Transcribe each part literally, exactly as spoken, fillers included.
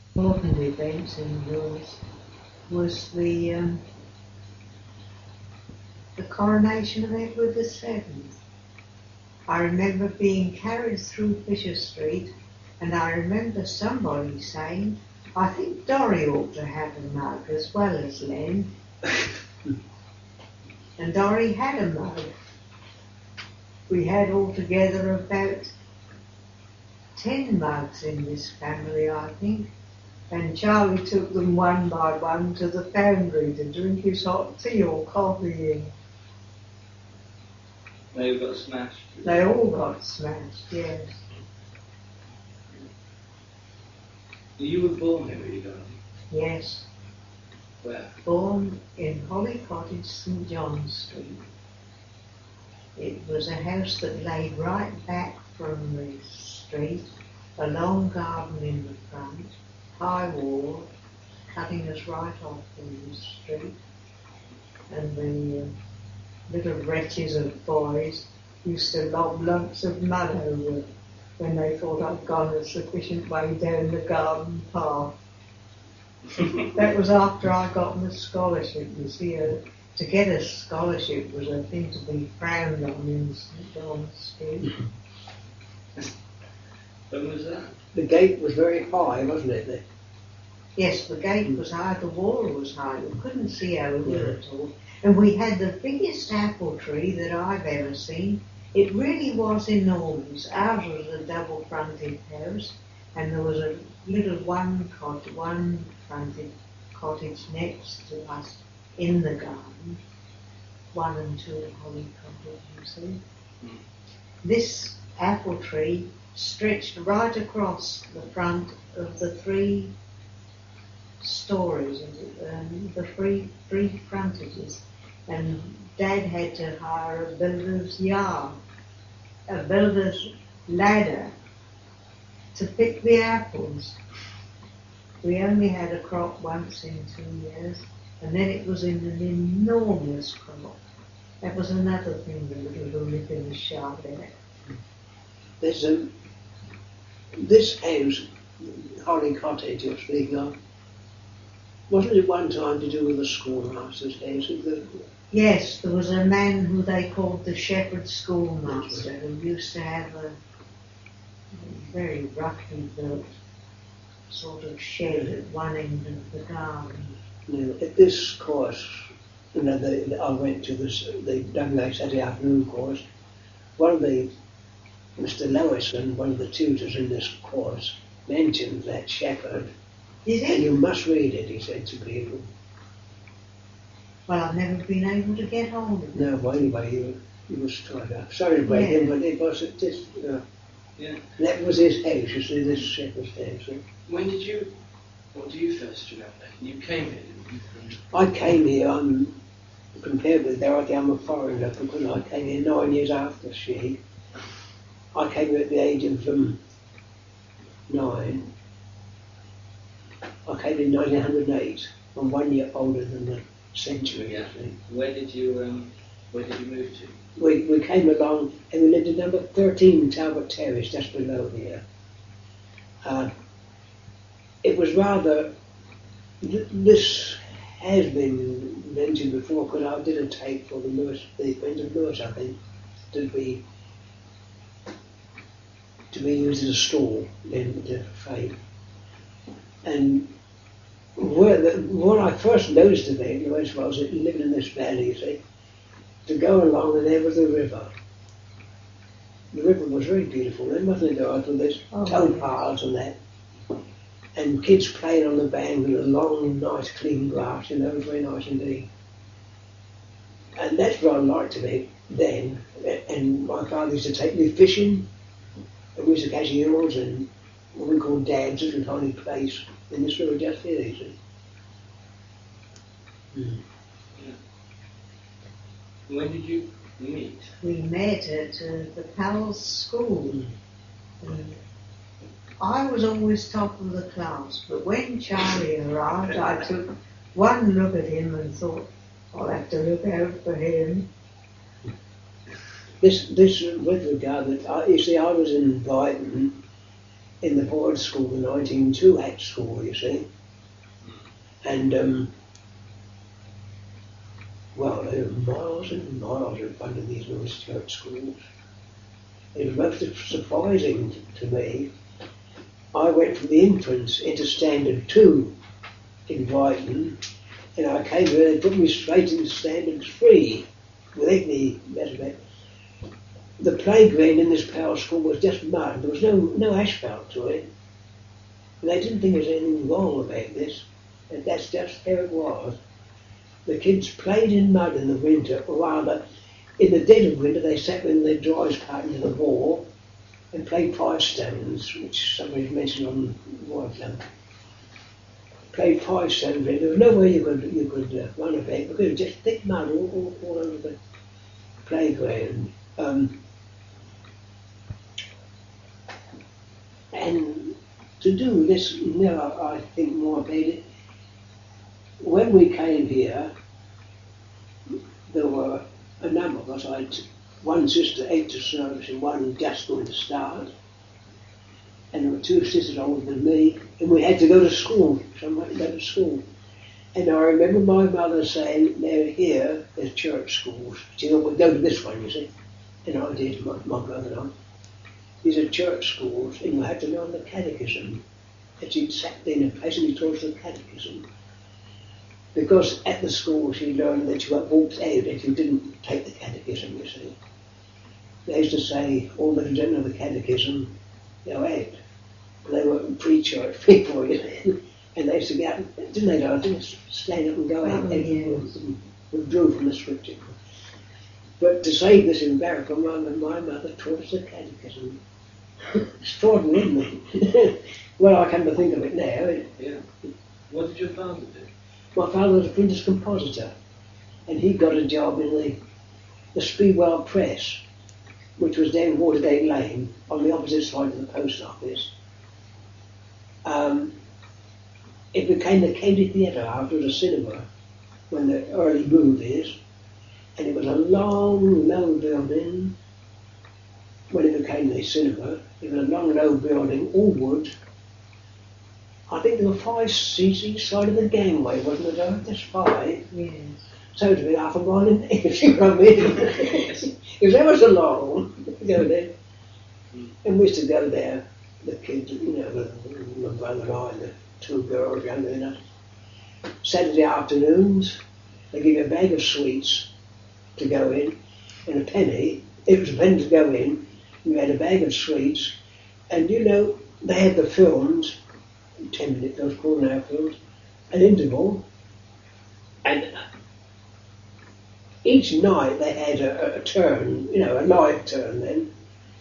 important events in yours was the um, the coronation of Edward the Seventh. I remember being carried through Fisher Street, and I remember somebody saying, I think Dorry ought to have a mug as well as Len. And Dorry had a mug. We had altogether about ten mugs in this family, I think, and Charlie took them one by one to the foundry to drink his hot tea or coffee in. They all got smashed. They all got smashed, yes. You were born here, were you, Dorothy? Yes. Where? Born in Holly Cottage, St John Street. It was a house that laid right back from the street, a long garden in the front, high wall, cutting us right off from the street, and the uh, little wretches of boys used to lob lumps of mud over when they thought I'd gone a sufficient way down the garden path. That was after I got the scholarship. You see, uh, to get a scholarship was a thing to be frowned on in St John's Street. When was that? The gate was very high, wasn't it? The Yes, the gate was high, the wall was high, we couldn't see over at all. And we had the biggest apple tree that I've ever seen. It really was enormous. Ours was a double-fronted house, and there was a little one cot, one-fronted cottage next to us in the garden. One and two Holly Cottage, you see. Mm. This apple tree stretched right across the front of the three stories, um, the three, three frontages, and Dad had to hire a builder's yard, a builder's ladder to pick the apples. We only had a crop once in two years, and then it was in an enormous crop. That was another thing the little hooligans shouted at. There's a, this house, Holly Cottage you're speaking of, wasn't it one time to do with the schoolmaster's house? The, Yes, there was a man who they called the shepherd schoolmaster who used to have a, a very roughly built sort of shed at one end of the garden. you know, at this course, you know, the, I went to this, the Dunlake Saturday afternoon course. One of the, Mister Lewison, one of the tutors in this course, mentioned that shepherd. Did And he? you must read it, he said to people. Well, I've never been able to get hold of it. No, well, anyway, you, you was trying to. Sorry to break Yeah. in, but it was this. Uh, Yeah. that was his house. You see, this shepherd's house. eh? When did you, what do you first remember? You came here, didn't you? From- I came here. I'm compared with Dorothy. I'm a foreigner because I came here nine years after she. I came here at the age of um, nine. I came in nineteen oh eight. I'm one year older than the century. Yeah. You see. Where did you, um, where did you move to? We, we came along and we lived at number thirteen Talbot Terrace, just below here. Uh, it was rather, th- this has been mentioned before because I did a tape for the Lewis, the Friends of Lewis, I think, to be to be used as a stall in the fame. And where the, what I first noticed of it was, was that living in this valley, you see, to go along and there was the river. The river was very beautiful then, wasn't it, Dorothy? There's Oh, tow yes. paths and that. And kids playing on the bank with a long, nice, clean grass, you know, it was very nice indeed. And that's what I liked of it then. And my father used to take me fishing, and we used to catch eels and what we call dabs, little tiny place in this river just here, you see. Mm. When did you meet? We met at uh, the Powell's School. And I was always top of the class, but when Charlie arrived, I took one look at him and thought, I'll have to look out for him. This, this, uh, with regard that, I, you see, I was in Brighton in the boys' school, the nineteen oh two Act School, you see. And, um, well, they were miles and miles in front of these little church schools. It was most surprising to me. I went from the entrance into Standard two in Brighton, and I came here, they put me straight into Standard three without any better. The playground in this power school was just mud. There was no, no asphalt to it. And they didn't think there was anything wrong about this, and that's just how it was. The kids played in mud in the winter, or rather, in the dead of winter, they sat with their drawers cut into the wall and played five stones, which somebody's mentioned on one of Played five stones. There was no way you could you could uh, run about because it was just thick mud all, all, all over the playground. Um, and to do this, now I think more about it. When we came here, there were a number of us. I had one sister eight to service and one just going to start. And there were two sisters older than me, and we had to go to school, somewhere to go to school. And I remember my mother saying, now here, there's church schools. She thought, we'd go to this one, you see. And I did, my, my brother and I. These are church schools, and you had to learn the catechism. And she'd sat there and patiently taught us the catechism. Because at the school she learned that you got walked out if you didn't take the catechism, you see. They used to say, all that you don't know the catechism, go out. They were pre-church people, you know. And they used to get up, didn't they, darling? Stand up and go out. Oh, yes. And withdrew from the scripture. But to save this embarrassment, my mother taught us the catechism. Extraordinary, isn't it? Well, I come to think of it now. Yeah. What did your father do? My father was a printer's compositor, and he got a job in the, the Speedwell Press, which was down Watergate Lane, on the opposite side of the post office. Um, it became the County Theatre after the cinema, when the early movies, and it was a long, low building. When it became the cinema, it was a long, low building, all wood. I think there were five seats each side of the gangway, wasn't there? There's five. Yes. So to be half a mile in there, if you know what I mean. It was ever so long to go there. And we used to go there, the kids, you know, the, my brother and I, and the two girls younger than us. Saturday afternoons, they give you a bag of sweets to go in, and a penny. It was a penny to go in. You had a bag of sweets, and you know, they had the films, ten minute, those quarter hour films, an interval, and each night they had a, a turn, you know, a live turn then.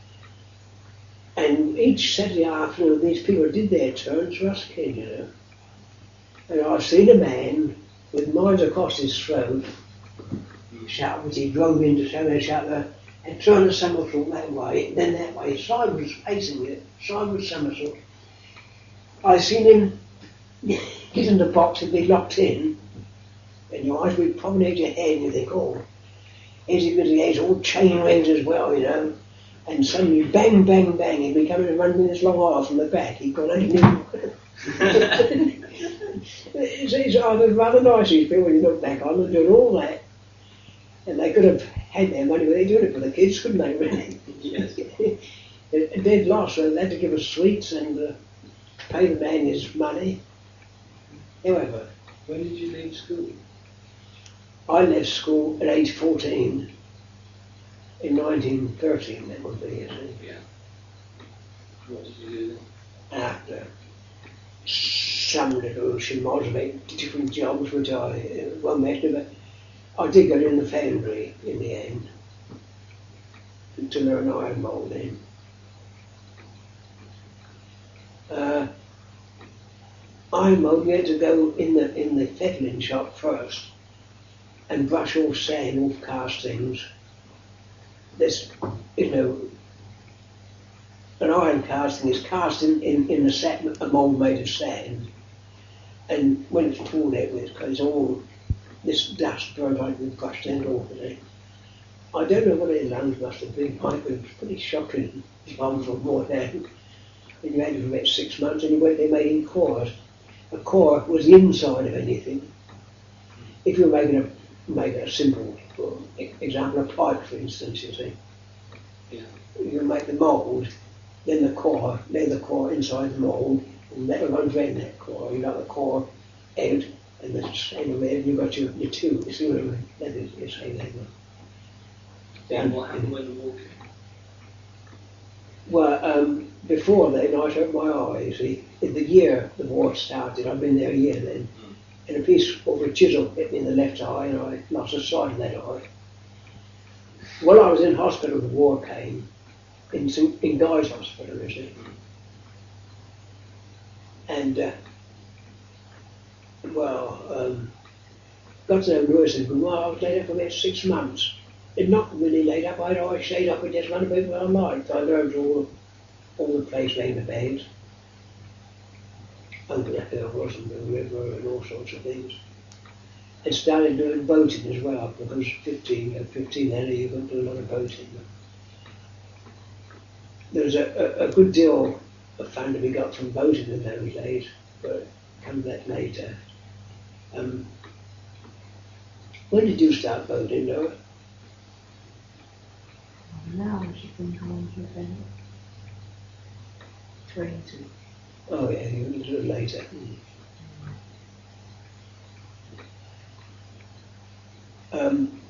And each Saturday afternoon, these people did their turns for us kids, you know. And I've seen a man with knives across his throat, shout, which he drove into somewhere, shout there, and turn a somersault that way, then that way, sideways facing it, sideways somersault. I seen him get in the box and be locked in, and your eyes would promenade your head and you think, oh, is he because he has all chain rings as well, you know? And suddenly bang, bang, bang, he'd be coming and running with his long arm from the back. He'd gone underneath. it's, it's oh, rather nice, these people, when you look back on them doing all that. And they could have had their money, but they doing it for the kids, couldn't they, really? Yes. A dead loss, so they had to give us sweets and uh, pay the man his money. However, When did you leave school? I left school at age fourteen. In nineteen thirteen, that would be, you see. Yeah. What did you do then? After some little schmoz about different jobs, which I uh, won't mention, but I did get in the foundry in the end to learn iron moulding. Uh, iron moulding, you had to go in the in the fettling shop first and brush all sand off castings. There's, you know, an iron casting is cast in, in, in a, set, a mould made of sand, and when it's poured out with it, it's all this dust burned out with brushed end off it. I don't know what their lungs must have been like, but it was pretty shocking if I was on board now. and you had it for about six months, and you went there making cores. A core was the inside of anything. If you were making a, making a simple for example, a pipe, for instance, you see, Yeah. you make the mould, then the core, then the core inside the mould, and metal runs around that core. You got the core out, and the and there you've got your, your tube. You see what I mean? That is, you say that. And what happened when the war came? Well, um, before then, I opened my eyes. See, in the year the war started, I'd been there a year then, Mm. and a piece of a chisel hit me in the left eye, and I lost the sight of that eye. While I was in hospital, the war came, in, Saint- in Guy's Hospital, you see. And, uh, well, um, got to know nurses, but well, I was laid up for about six months. It not really laid up, I'd always stayed up and just run about what I liked. I learned all, all the place around the beds, over the hills and the river and all sorts of things. And started doing boating as well, because fifteen, at fifteen then you could do a lot of boating. There was a, a, a good deal of fun to be got from boating in those days, but come to that later. Um, when did you start boating, Noah? Now I should think I'm about twenty. Oh yeah, you were a little later. Um,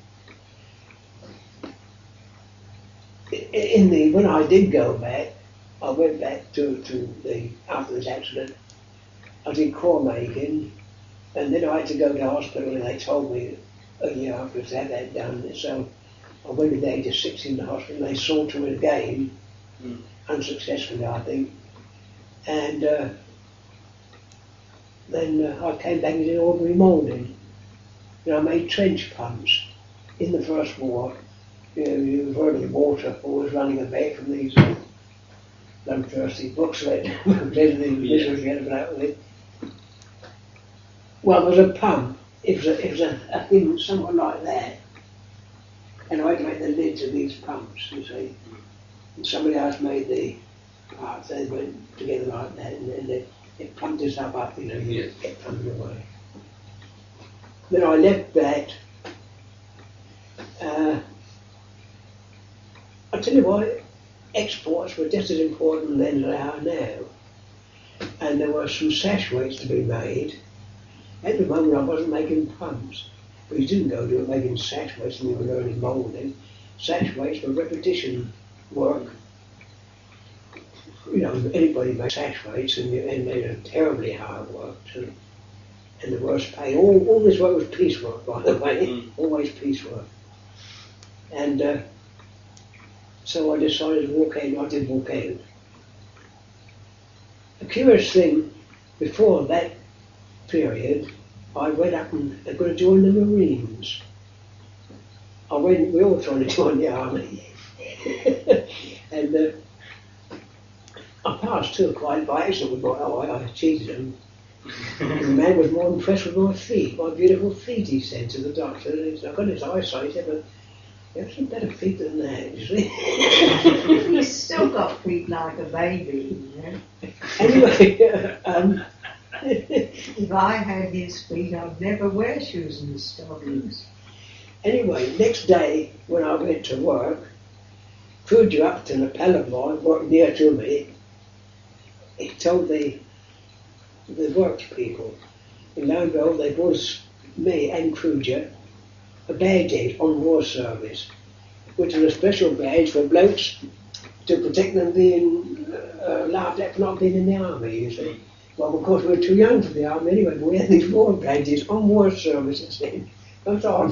in the when I did go back, I went back to, to the after this accident. I did core making, and then I had to go to hospital, and they told me a year after to have that done. So I went at the age of sixteen to the hospital, and they saw to it again, Mm. unsuccessfully, I think. And uh, then uh, I came back and did ordinary moulding. You know, I made trench pumps in the First War. You know, you've heard of the water always running away from these uh, bloodthirsty books that these miseries get about with it. Well, there was a pump. It was a, it was a, a thing somewhat like that. And I had made the lids of these pumps, you see. And somebody else made the parts. They went together like that, and then they, it pumped this up, up, you know, you Yes. get pumped away. Then I left that. Uh, I tell you what, exports were just as important then as they are now. And there were some sash weights to be made. At the moment I wasn't making pumps. We didn't go to it making sash weights and we were learning moulding. Sash weights were repetition work. You know, anybody makes sash weights and, you, and they're terribly hard work too. And the worst pay. All, all this work was piecework, by the way. Mm. Always piecework. And uh, so I decided to walk out. I did walk out. A curious thing, before that period, I went up and I was going to join the Marines. I went, we all trying to join the army. And uh, I passed too, quite by accident with my eye. I cheated him. And the man was more impressed with my feet, my beautiful feet, he said to the doctor. And I've got his eyesight, but you have some better feet than that, you see. He's still got feet like a baby, you know. Anyway, um, If I had his feet, I'd never wear shoes and stockings. anyway, next day when I went to work, Cruger Upton, a pal of mine, worked near to me. He told the the work people in Lownville they brought me and Cruger a badge on war service, which was a special badge for blokes to protect them being uh, laughed at for not being in the army, you see. Well, of course, we were too young for the army anyway, but we had these war badges on war services then. That's all.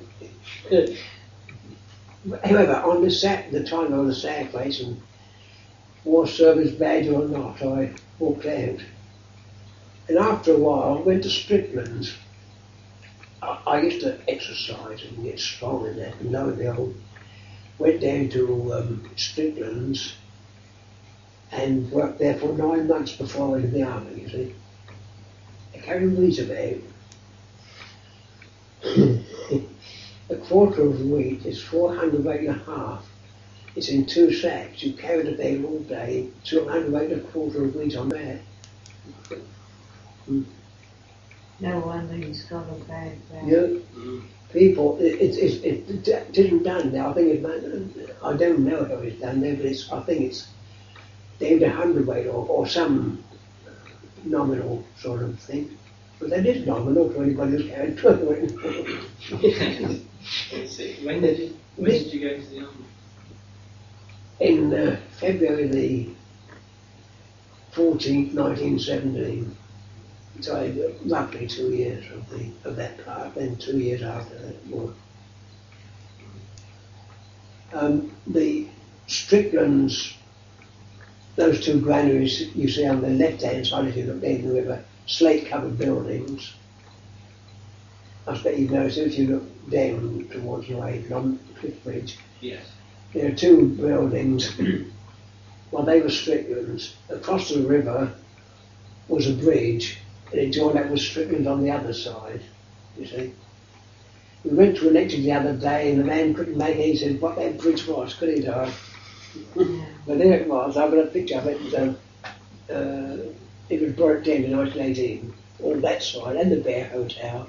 However, on the sack, the time on the sack place and war service badge or not, I walked out. And after a while, I went to Strickland's. I, I used to exercise and get strong in that, and lo and behold, went down to um, Strickland's and worked there for nine months before I went to the army, you see. I carried these about. A quarter of wheat is four hundred weight and a half. It's in two sacks. You carry the bag all day, two hundred weight, a quarter of wheat on that. Mm. No wonder he's got a bad back. You know, Mm. people, it, it, it, it, it isn't done now. I think it's, I don't know how it's done there, but it's, I think it's named a hundredweight or, or some nominal sort of thing. But that is nominal to anybody who's carried twelve. Let's see. When did you when did you go to the army? In uh, February the fourteenth, nineteen seventeen. So I, roughly two years of the of that part, then two years after that war. Um, the Stricklands, those two granaries you see on the left-hand side if you look down the river, slate-covered buildings. I bet you've noticed if you look down towards the way from Cliff Bridge. Yes. There are two buildings. Well, they were Stricklands. Across the river was a bridge, and it joined up with Strickland on the other side, you see. We went to an lecture the other day, and the man couldn't make it. He said, what that bridge was, could he, Dad? But there it was. I've got a picture of it. And, um, uh, it was brought down in nineteen eighteen, all that side, and the Bear Hotel.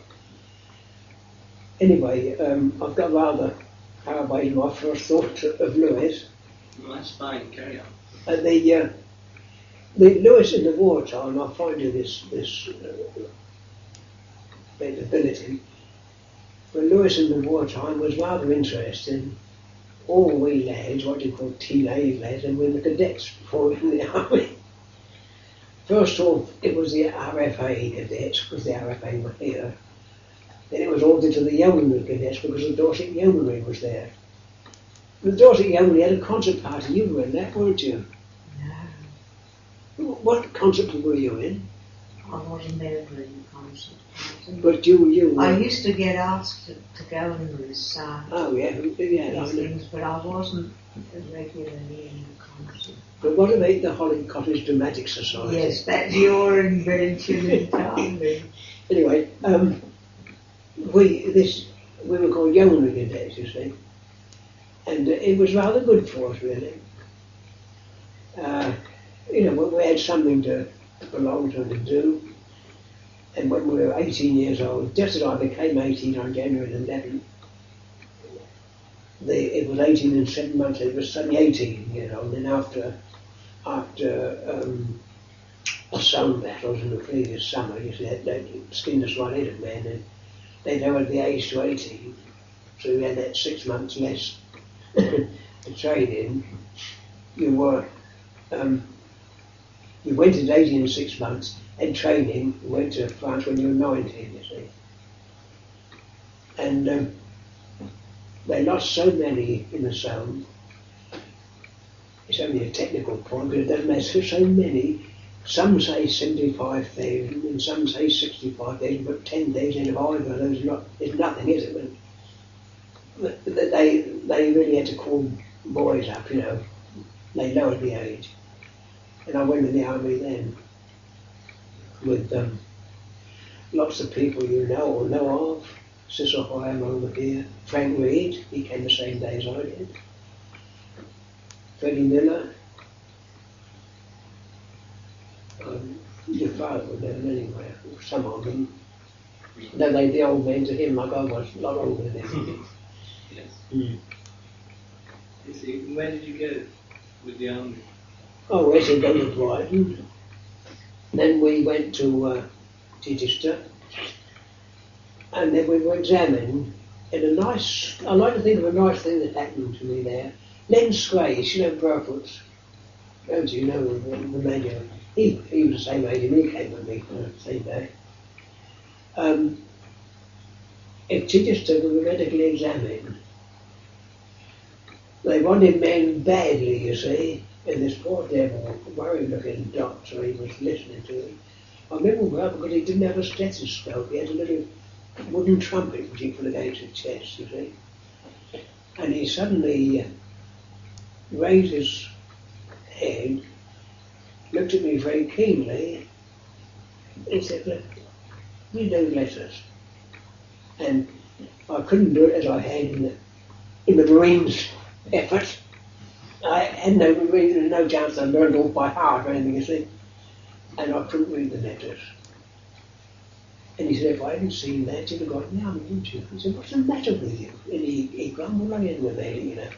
Anyway, um, I've got rather far away my first thought of Lewis. Well, that's fine. Carry on. And the, uh, the Lewis in the wartime, I find you this this uh, ability. But Lewis in the wartime was rather interesting. All we lads, what you call teenage lads, and we were cadets before we were in the army. First off, it was the R F A cadets, because the R F A were here. Then it was ordered to the Yeomanry cadets because the Dorset Yeomanry was there. The Dorset Yeomanry had a concert party. You were in that, weren't you? No, What concert were you in? I wasn't ever in the concert party. But you, you were. I used to get asked to, to go in with Sarge. Oh yeah, yeah. I These know. things, but I wasn't regularly in the concert. But what about the Holly Cottage Dramatic Society? Yes, that's your invention entirely. Anyway, um, we this we were called Yeomanry cadets, you see, and uh, it was rather good for us, really. Uh, you know, we, we had something to belong to and to do. And when we were eighteen years old, just as I became eighteen on January the eleventh, the, it was eighteen and seven months, it was suddenly eighteen years old. And then after, after um, the Somme battles in the previous summer, you see, that, that skinned us right headed man, and they lowered the age to eighteen. So we had that six months less to train in. You were, um, you went into eighteen and six months, and training, you went to France when you were nineteen, you see. And um, they lost so many in the Somme. It's only a technical point, but it doesn't matter, so many. Some say seventy-five thousand, and some say sixty-five thousand, but ten thousand of either of those not, is nothing, is it? But, but they, they really had to call boys up, you know. They lowered the age. And I went in the army then, with um, lots of people you know or know of. Cecil Hyam over here, Frank Reed, he came the same day as I did. Freddie Miller. Um, your father would know them anyway, some of them. Though they'd be old men to him, like I was a lot older than him. Yes. Mm. You see, where did you go with the army? Oh, we had to go to Brighton. Then we went to uh, Chichester, and then we were examined. And a nice, I like to think of a nice thing that happened to me there. Len Scrace, you know Burfoot's, don't you know the, the major? He, he was the same age, and he came with me for the same day. Um, at Chichester, we were medically examined. They wanted men badly, you see. And this poor devil, worried-looking doctor, he was listening to him. I remember well because he didn't have a stethoscope. He had a little wooden trumpet which he put against his chest, you see. And he suddenly raised his head, looked at me very keenly, and said, "Look, read those letters." And I couldn't do it as I had in the, in the Marines effort. I had no reason, no chance I learned off by heart or anything, you see. And I couldn't read the letters. And he said, if I hadn't seen that, you'd have gone, yeah, wouldn't you? He said, what's the matter with you? And he, he grumbled like anyone there, you know.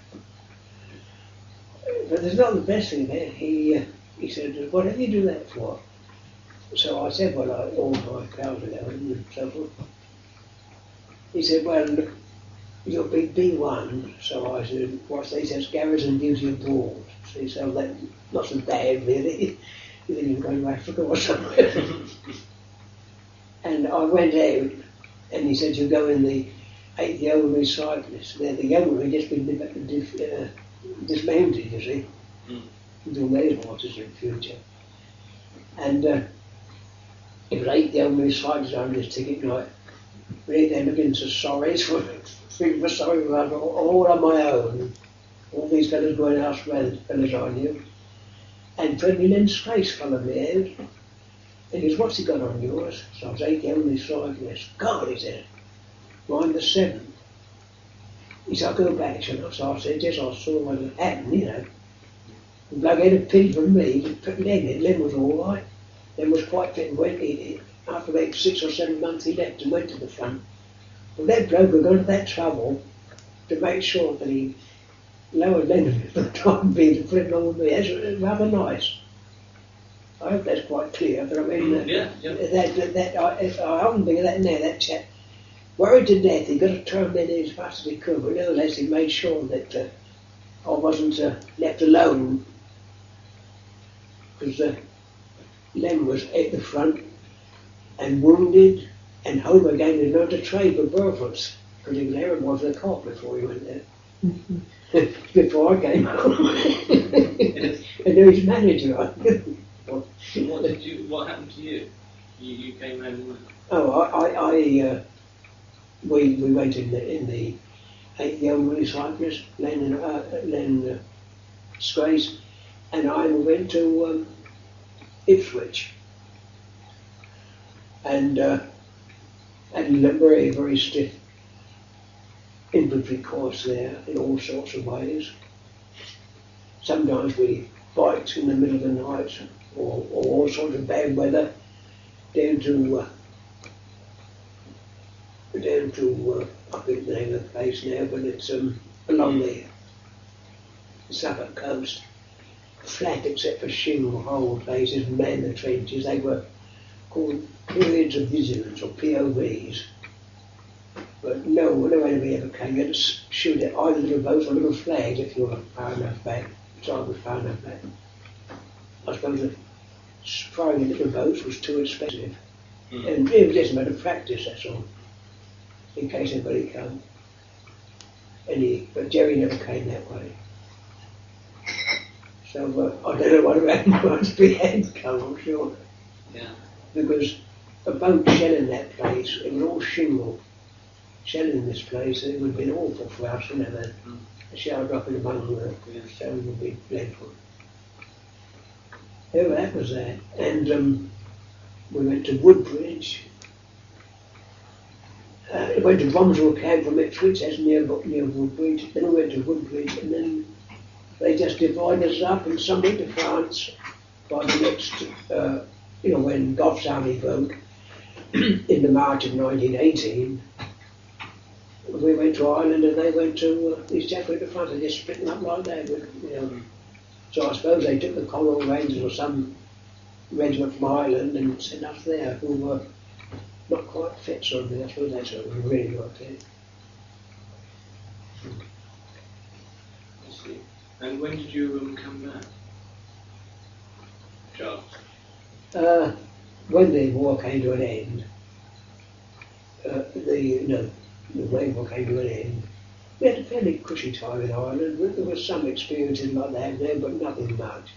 But there's not the best thing there. He, uh, he said, what did you do that for? So I said, well, I, all my cows are going and so forth. He said, well, you'll be B one. So I said, what's that? He says, garrison duty abroad. So he said, well, that's not so bad, really. You think you're going to Africa or somewhere. And I went out, and he said, you go in the eighth Yeomanry Cyclists. Now, the Yeomanry had just been dif- uh, dismounted, you see. Mm. Until those horses in the future. And uh, it was eight Yeomanry Cyclists on this ticket night. Really, they're looking so sorry for, for sorry for all, all on my own. All these fellas going elsewhere, the fellas I knew. And Freddie Lynn Strace followed me out. And he says, what's he got on yours? So I was eight Yeomanry Cyclists. God, he said, well, I'm the seventh. He said, I'll go back, shall I? So I said, yes, I saw what had happened, you know. The bloke had a pity for me, he put Len in. Len was all right. Len was quite fit and went. He, he, after about six or seven months, he left and went to the front. But that bloke had gone to that trouble to make sure that he lowered Len for the time being to put it along with me. That's rather nice. I hope that's quite clear, but I mean, uh, yeah, yeah. that, that, that, I, if I often think of that now, that chap, worried to death, he got to turn men in as fast as he could, but nevertheless he made sure that uh, I wasn't uh, left alone, because uh, Len was at the front and wounded and home again and learned to trade for Burford's, because he was there and was the cop before he went there. Mm-hmm. Before I came home. And there was manager. What did you? What happened to you? You, you came home. With... Oh, I, I, I uh, we we went in the in the eighth Yeomanry Cyclists, Len and uh, Len uh, Strace, and I went to um, Ipswich, and uh, and a very very stiff infantry course there in all sorts of ways. Sometimes we biked in the middle of the night. Or, or all sorts of bad weather, down to, uh, down to, uh, I think the name of the place now, but it's um, along the Suffolk coast, flat except for shingle hole places, man the trenches. They were called periods of vigilance, or P O Vs. But no, no enemy ever came. You had to shoot at either little boats or little flags if you were far enough back, the time was far enough back. I suppose that firing in little boats was too expensive. Mm. And it was just a matter of practice, that's all. In case anybody came. Any, but Jerry never came that way. So uh, I don't know what happened once we had come, I'm sure. Yeah. Because a boat shelling that place, it was all shingle. Shelling this place, it would have been awful for us, you know, that mm. a shell dropping among the yeah. so it would be dreadful. Oh, that was that. And um, we went to Woodbridge. Uh, we went to Bromswell Camp from Ipswich, that's near, near Woodbridge. Then we went to Woodbridge, and then they just divided us up and some went to France by the next, uh, you know, when Gough's army broke in the March of nineteen eighteen. We went to Ireland and they went to, uh, these chaps went to France, they just split them up like that. With, you know. So I suppose they took the Cornwall Rangers or some regiment from Ireland and sent us there who were not quite fit, sort of thing. I suppose that's what we really got there. I see. And when did you um, come back, Charles? Uh, when the war came to an end, uh, the, you know, the Rain War came to an end, we had a fairly cushy time in Ireland. There was some experiences like that there, but nothing much.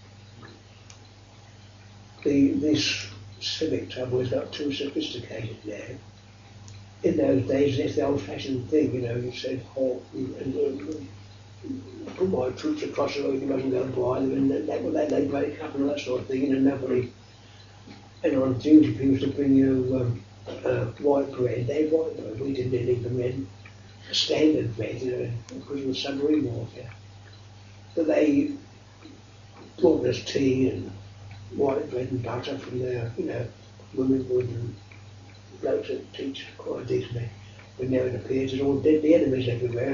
The, this civic trouble has got too sophisticated now. In those days, it's the old-fashioned thing, you know, you said halt and, and, and put my troops across the road, you mustn't go by them, and that, that, that they'd break up and all that sort of thing, and nobody, and on duty people used to bring you um, uh, white bread. They had white bread, we didn't need the red. Standard bread, you know, because of the submarine warfare. but they brought us tea and white bread and butter from there, you know, women would and blokes that teach quite decently. When now it appears there's all deadly enemies everywhere.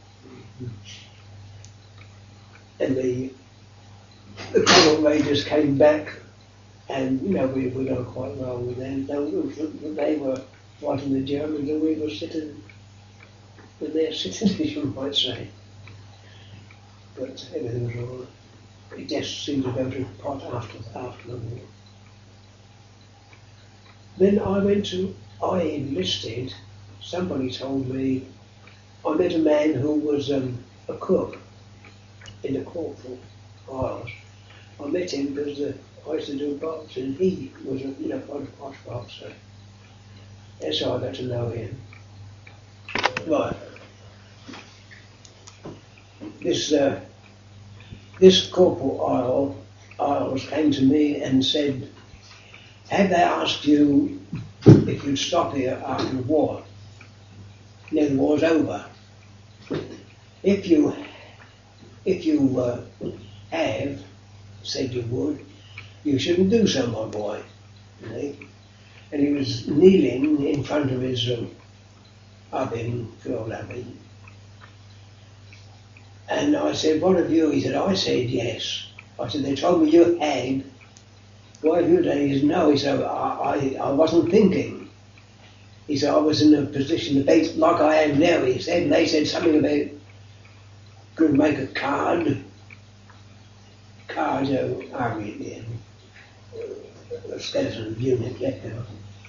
And the the Connaught Rangers came back, and you know we we got quite well with them. They, they were fighting the Germans, and we were sitting with their citizens, you might say. But everything was all right. It just seemed to go to pot after after the war. Then I went to I enlisted. Somebody told me I met a man who was um, a cook in the Corporal Isles. I met him because uh, I used to do boxing, and he was a you know quite a posh boxer. That's how I got to know him. Right. This uh, this Corporal Isle Isles came to me and said, "Have they asked you if you'd stop here after the war? Now the war's over. If you if you uh, have said you would, you shouldn't do so, my boy." You know? And he was kneeling in front of his um, oven, fuel oven. And I said, "What have you?" He said, "I said yes." I said, "They told me you had. Why have you done?" He said, "No." He said, I, I, I wasn't thinking. He said, "I was in a position to be like I am now," he said. And they said something about could make a card. Card, you know, army at the end. A skeleton unit left out.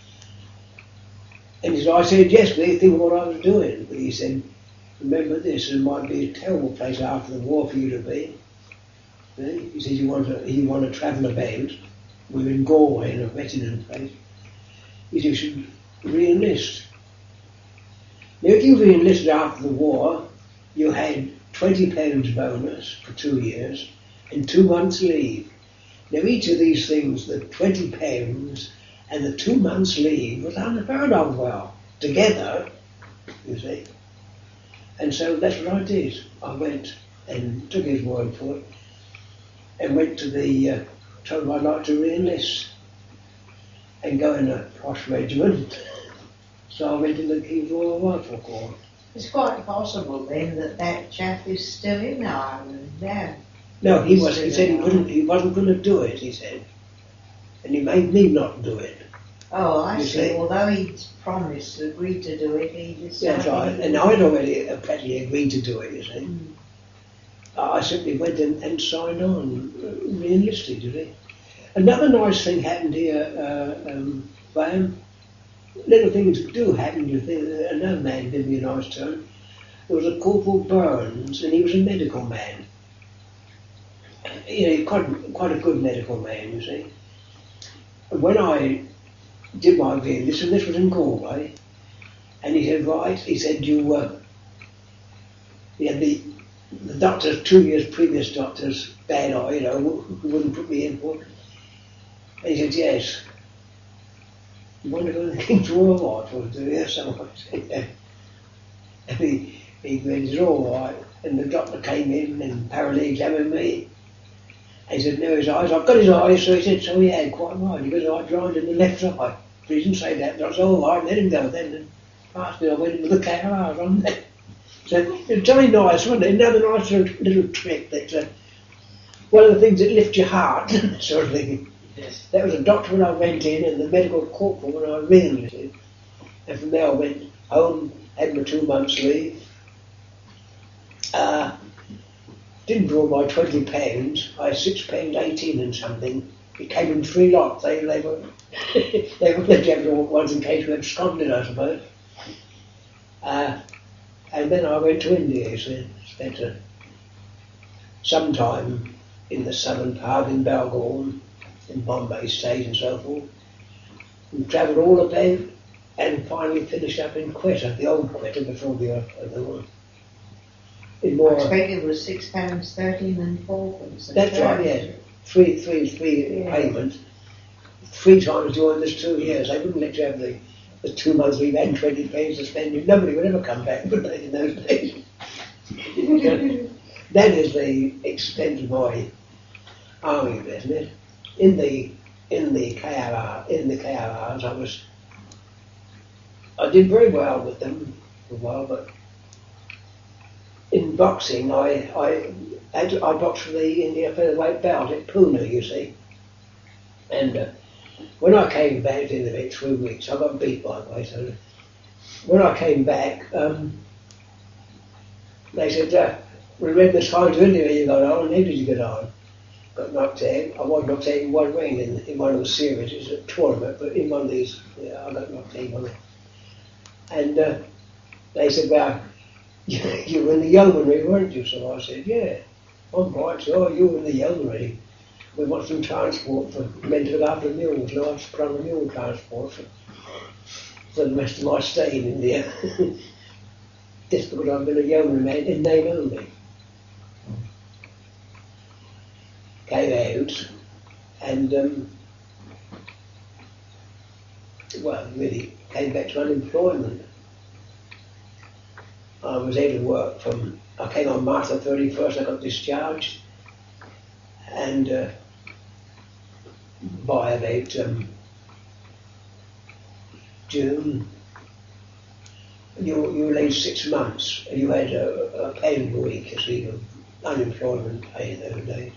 And he said, I said, "Yes, but you think of what I was doing." But he said, "Remember this, it might be a terrible place after the war for you to be." He said, you want to, you want to travel about. We were in Galway in a veteran place. He said, "You should re-enlist." Now, if you re-enlisted after the war, you had twenty pounds bonus for two years and two months leave. Now, each of these things, the twenty pounds and the two months leave, was unheard of well, together, you see. And so that's what I did. I went and took his word for it and went to the, uh, told him I'd like to re-enlist and go in a posh regiment. So I went to the King's Royal Rifle Corps. It's quite possible then that that chap is still in Ireland now. No, he was. He said he wouldn't. He wasn't going to do it. He said, and he made me not do it. Oh, I You see. see? Although he'd promised, agreed to do it, he decided. That's right. And I'd already uh, practically agreed to do it. You see, Mm. I simply went and, and signed on, uh, re-enlisted. You see. Another nice thing happened here, uh, um, Graham. Little things do happen. You think another man did me a nice turn. There was a Corporal Burns, and he was a medical man. You know, quite quite a good medical man, you see. And when I did my re-enlist, and this was in Galway, and he said, right, he said, you, uh, he had the, the doctors, two years previous doctors, bad eye, you know, who wouldn't put me in for it. And he said, yes. You want to go to the King's Royal Rifle, do you? So I said, yeah. And he, he went, it's all right. And the doctor came in and parallel-examined me. And he said, no, his eyes, I've got his eyes, so he said, so he had quite right. He goes, I dried in the left eye. But he didn't say that, but I said, all right, let him go then. And asked me, I went into the car, I was on there. So it was very nice, wasn't it? Another nice little, little trick that, uh, one of the things that lift your heart, sort of thing. Yes. That was a doctor when I went in and the medical corporal when I re-enlisted. And from there I went home, had my two months leave. Uh, didn't draw my twenty pounds. I had six pounds eighteen and something. It came in three lots. They they were they were let you have all ones in case we absconded, I suppose. Uh, and then I went to India. So spent a, some time in the southern part in Balgorn, in Bombay State and so forth. We travelled all about and finally finished up in Quetta, the old Quetta before the other one. In I more, expect it was six pounds thirteen and fourpence. that's right, yes. Three, three, three Yeah. payments. Three times during this two years. They wouldn't let you have the, the two months we've had twenty pounds to spend. Nobody would ever come back, would they, in those days? that is the extent of my army business. In the in the K R R, in the K R Rs, I was I did very well with them for a while, but in boxing, I I had to, I boxed for the India featherweight belt at Pune, you see, and uh, when I came back in the three weeks, I got beat by the way. So when I came back, um, they said, uh, "We read this fine to India you got on. How did you get on?" Got knocked out. I was knocked out in one ring in, in one of the series. It's a tournament, but in one of these, yeah, I got knocked out in one of them. And uh, they said, "Well, you were in the yeomanry, weren't you?" So I said, "Yeah, I'm quite sure you were in the yeomanry. We want some transport for men to look after mules, large prong of mule transport for, for the rest of my stay in India." Just because I've been a yeomanry man in name only. Came out and, um, well, really came back to unemployment. I was able to work from, I came on March the thirty-first, I got discharged, and uh, by about um, June, you, you were laid six months, and you had a, a pound a week, you see, of unemployment pay in those days.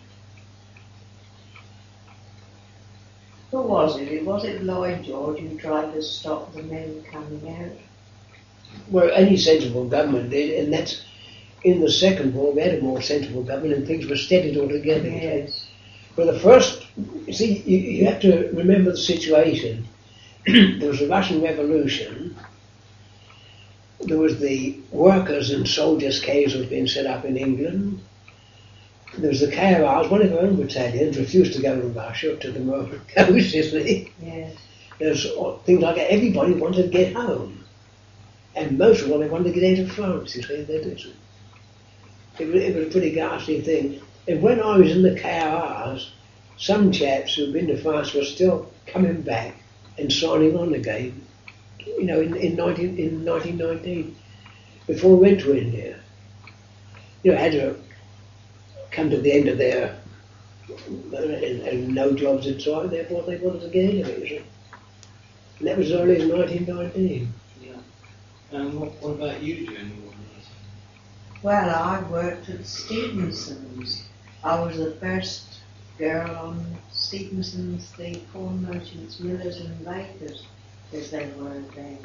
Who was it? Was it Lloyd George who tried to stop the men coming out? Well, any sensible government did, and that's in the Second War. We had a more sensible government, and things were steadied altogether. Yes. But the first, you see, you, you have to remember the situation. There was the Russian Revolution. There was the workers and soldiers' caves that had been set up in England. There was the K R Rs, one of our own battalions refused to go to Russia, to the Moroccan coast, you see. Yes. There's things like that. Everybody wanted to get home. And most of all, they wanted to get out of France, you see. They did. It was, it was a pretty ghastly thing. And when I was in the K R Rs, some chaps who'd been to France were still coming back and signing on again, you know, in, in, nineteen, in nineteen nineteen, before we went to India. You know, had to come to the end of their, and, and no jobs inside, therefore they wanted to get into it, you see. And that was as early as nineteen nineteen. Yeah. And what, what about you during the war? Well, I worked at Stevenson's. I was the first girl on Stevenson's, the corn merchants, millers and bakers, as they were then.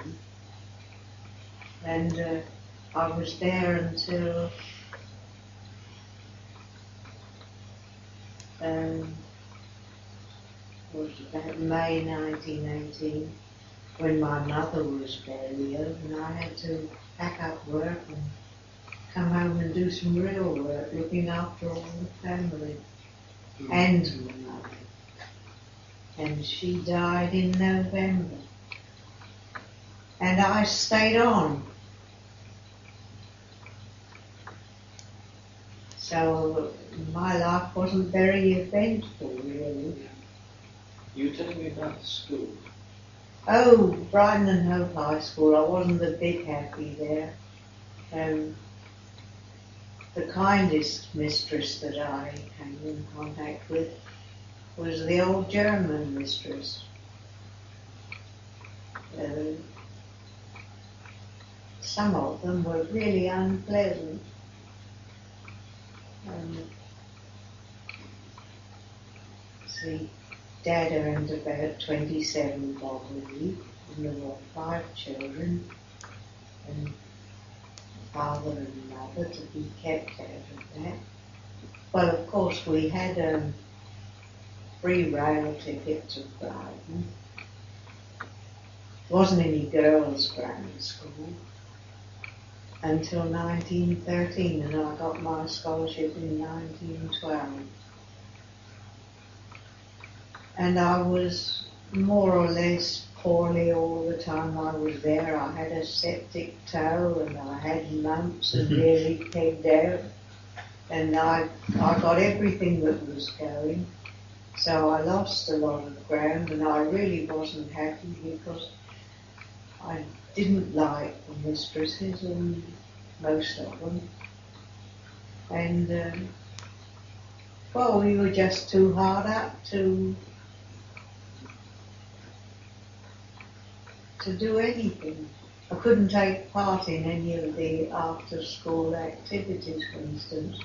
And uh, I was there until um, was about May nineteen eighteen, when my mother was very ill, and I had to pack up work and come home and do some real work, looking after all the family mm-hmm. and my mother. And she died in November. And I stayed on. So my life wasn't very eventful, really. You were telling me about the school. Oh, Brighton and Hove High School. I wasn't a bit happy there. Um, the kindest mistress that I came in contact with was the old German mistress. Uh, some of them were really unpleasant. Um, see, Dad earned about twenty-seven bob a week, and there were five children, and father and mother to be kept out of that. Well, of course, we had um, free rail tickets to Brighton. There wasn't any girls' grammar school until nineteen thirteen, and I got my scholarship in nineteen twelve. And I was more or less poorly all the time I was there. I had a septic toe and I had lumps and nearly pegged out. And I, I got everything that was going. So I lost a lot of ground, and I really wasn't happy because I didn't like the mistresses, and most of them. And, um, well, we were just too hard up to to do anything. I couldn't take part in any of the after-school activities, for instance.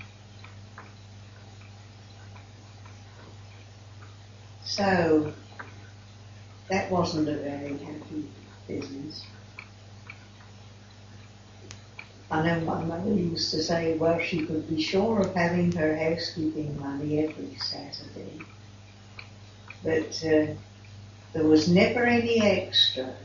So, that wasn't a very happy business. I know my mother used to say, well, she could be sure of having her housekeeping money every Saturday. But uh, there was never any extra.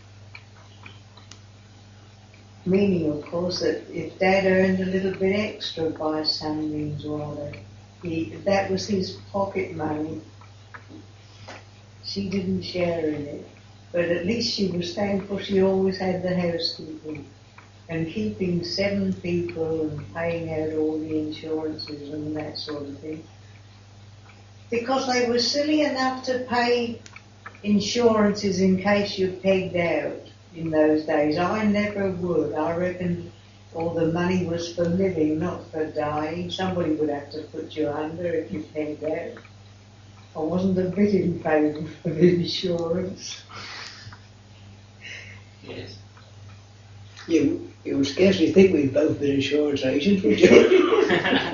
Meaning, of course, that if Dad earned a little bit extra by some means or other, he, that was his pocket money. She didn't share in it. But at least she was thankful she always had the housekeeping. And keeping seven people and paying out all the insurances and that sort of thing. Because they were silly enough to pay insurances in case you pegged out in those days. I never would. I reckon all the money was for living, not for dying. Somebody would have to put you under if you pegged out. I wasn't a bit in favour of insurance. Yes. You, you would scarcely think we'd both been insurance agents, would you?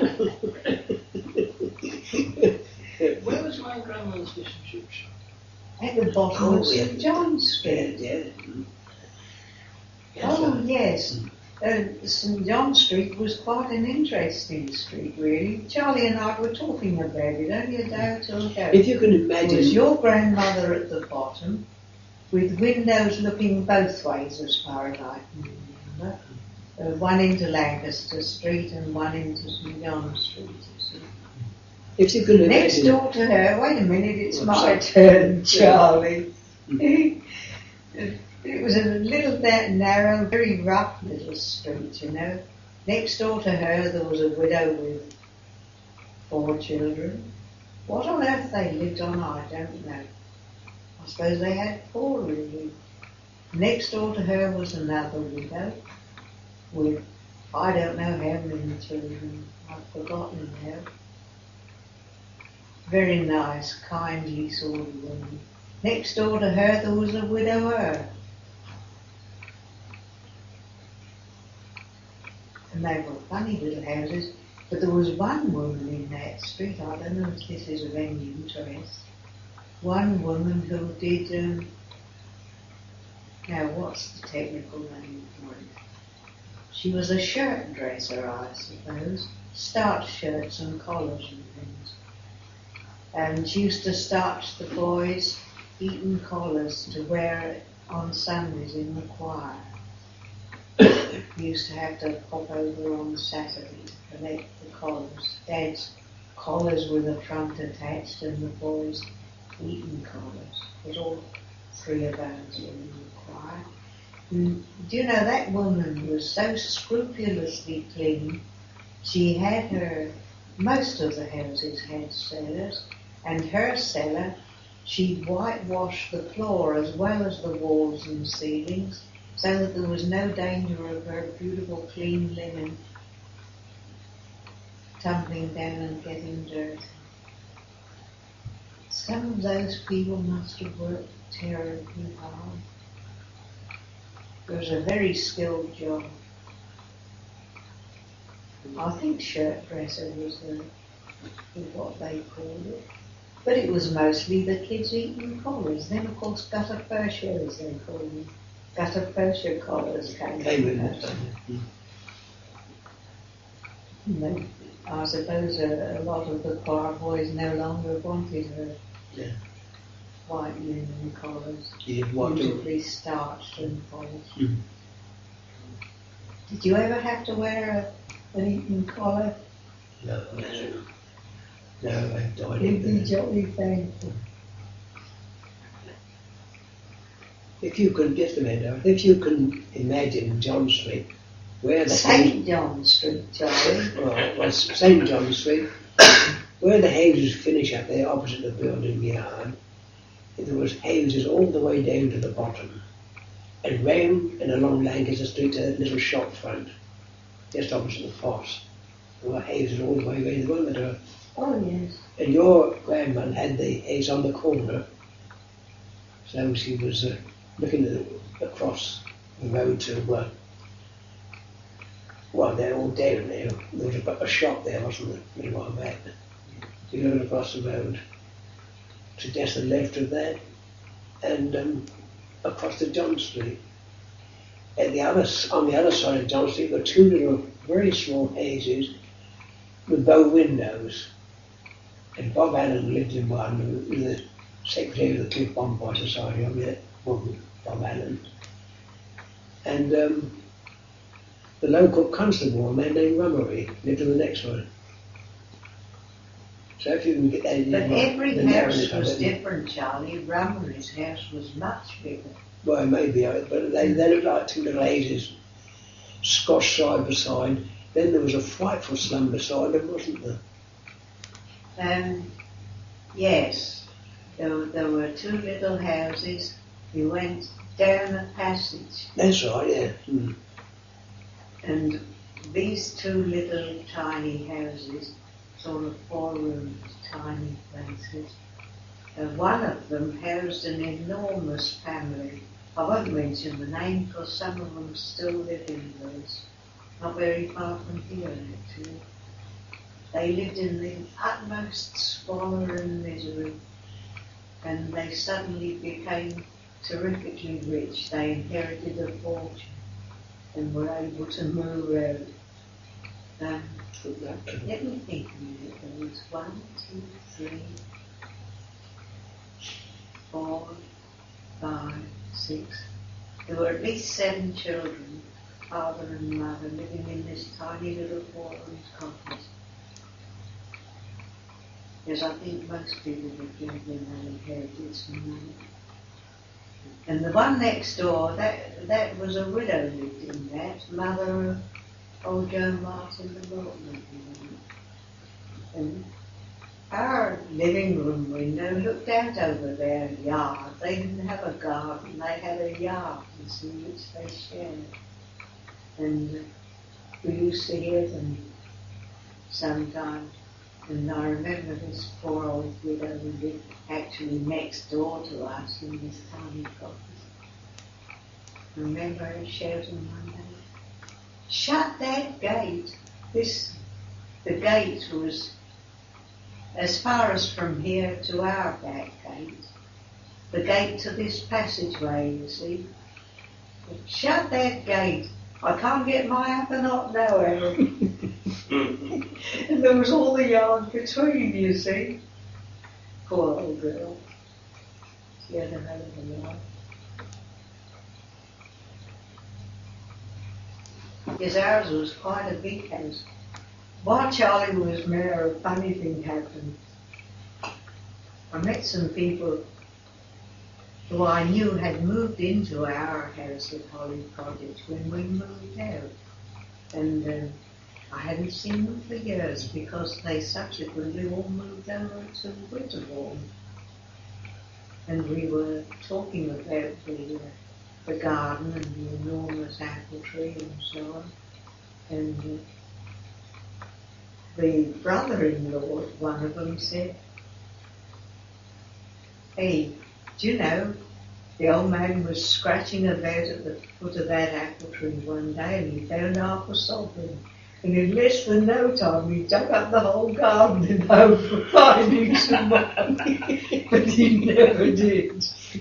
Where was my grandmother's fish and chip shop? At the bottom Oh, of yeah. St John's Street. Yeah, yeah. Yes, Oh, sir. yes. Uh, St John Street was quite an interesting street, really. Charlie and I were talking about it only a day or two ago. If you can It imagine, was your grandmother at the bottom, with windows looking both ways as far as I can remember. Uh, one into Lancaster Street and one into St John Street. You see. if you can Next imagine, door to her, wait a minute, it's Well, my so- turn, Charlie. It was a little that narrow, very rough little street, you know. Next door to her there was a widow with four children. What on earth they lived on, I don't know. I suppose they had four, really. Next door to her was another widow with, I don't know how many children. I've forgotten now. Very nice, kindly sort of woman. Next door to her there was a widower. And they were funny little houses. But there was one woman in that street, I don't know if this is of any interest, one woman who did, um, now what's the technical name for it? She was a shirt dresser, I suppose, starched shirts and collars and things. And she used to starch the boys' Eton collars to wear on Sundays in the choir. We used to have to pop over on Saturday to collect the collars. Dad's collars with a front attached and the boys' Eton collars. It was all three of us in the choir. And do you know, that woman was so scrupulously clean. She had her, most of the houses had cellars, and her cellar, she'd whitewash the floor as well as the walls and ceilings, so that there was no danger of her beautiful clean linen tumbling down and getting dirty. Some of those people must have worked terribly hard. It was a very skilled job. I think shirt dresser was, the, was what they called it. But it was mostly the kids eating collars. Then, of course, gutta percha, as they called them. Gutta percha collars came came in. in. And then, I suppose a, a lot of the choir boys no longer wanted her Yeah. white linen collars, You want to, beautifully starched and polished. Mm. Did you ever have to wear a, an Eton collar? no, no, no, I died You'd be in there. jolly thankful. If you can, just a minute, if you can imagine John Street, where the Saint John Street, Charlie. well, well, Saint John Street, where the houses finish up there opposite the building yard, there was houses all the way down to the bottom. And round and along Lancaster Street, a little shop front, just opposite the fosse. There were houses all the way around, weren't there? Oh, yes. And your grandmother had the house on the corner, so she was uh, looking at the, across the road to, uh, well, they're all down now. There was a, a shop there, wasn't there, a little while back. You look across the road to just the left of that, and um, across to John Street. At the other, on the other side of John Street were two little, very small houses with bow windows. And Bob Allen lived in one, who was the secretary of the Cliff Bonfire Society. I met Bob, Bob Allen. And um, the local constable, a man named Rummery, lived in the next one. So if you can get that in But your every the house narrative of was it- different, Charlie. Rummery's house was much bigger. Well, maybe, uh, but they, they looked like two little houses, squashed side by side. Then there was a frightful slum beside them, wasn't there? Um, yes, there, were- there were two little houses. You went down a passage, That's right, yeah. Mm. and these two little tiny houses, sort of four rooms, tiny places. Uh, one of them housed an enormous family. I won't mention the name because some of them still live in place, not very far from here actually. They lived in the utmost squalor and misery, and they suddenly became terrifically rich. They inherited a fortune and were able to move around. Um, let me think a minute. There was one, two, three, four, five, six. There were at least seven children, father and mother, living in this tiny little four-roomed cottage. Yes, I think most people would live when they inherited some money. And the one next door, that that was a widow lived in that, mother of old Joe Martin the boatman. And our living room window looked out over their yard. They didn't have a garden, they had a yard, you see, which they shared. And uh, we used to hear them sometimes. And I remember this poor old widow who lived actually next door to us in this tiny cottage. I remember her shouting one day, "Shut that gate!" This, the gate was as far as from here to our back gate. The gate to this passageway, you see. "Shut that gate! I can't get my apple up now, Aaron." And there was all the yard between, you see. Poor old girl. She had a hell of a life. Yes, ours was quite a big house. While Charlie was mayor, a funny thing happened. I met some people who I knew had moved into our house at Holly Cottage when we moved out. And uh, I hadn't seen them for years because they subsequently all moved over to Winterbourne. And we were talking about the, uh, the garden and the enormous apple tree and so on. And uh, the brother-in-law, one of them said, "Hey, do you know, the old man was scratching about at the foot of that apple tree one day and he found half a sovereign. And in less than no time he dug up the whole garden in hope for finding some money." But he never did.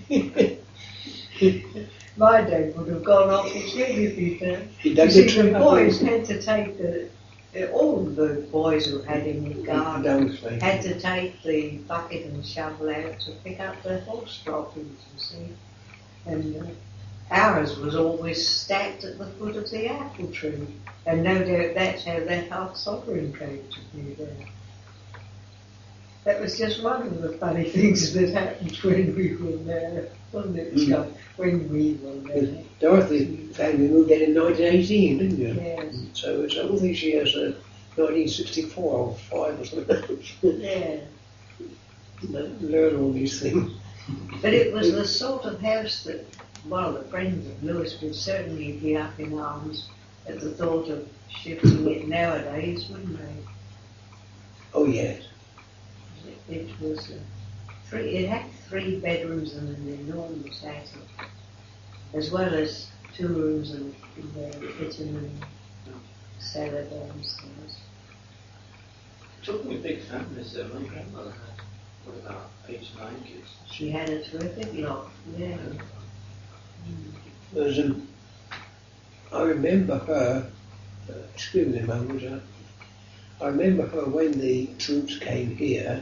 My dad would have gone off his head if he'd done. He You dug see, the tree the up, boys yeah. had to take the, the, all the boys who had in the garden Those things. had to take the bucket and shovel out to pick up their horse droppings, you see. And uh, ours was always stacked at the foot of the apple tree. And no doubt that's how that half sovereign came to be there. That was just one of the funny things that happened when we were there, wasn't it, Mm. Scott? When we were there. Dorothy family moved in in nineteen eighteen, didn't you? Yes. So it's, I don't think she has a nineteen sixty-four or five or something. Yeah. Learn all these things. But it was the sort of house that, well, the friends of Lewis would certainly be up in arms at the thought of shifting it nowadays, wouldn't they? Oh yes. It, it was a three. It had three bedrooms and an enormous attic, as well as two rooms and a kitchen and cellar downstairs. Talking of big families, though, my grandmother had, what, about eight, nine kids? She had a terrific lot, yeah. There's a, I remember her, uh, excuse me a moment, uh, I remember her when the troops came here.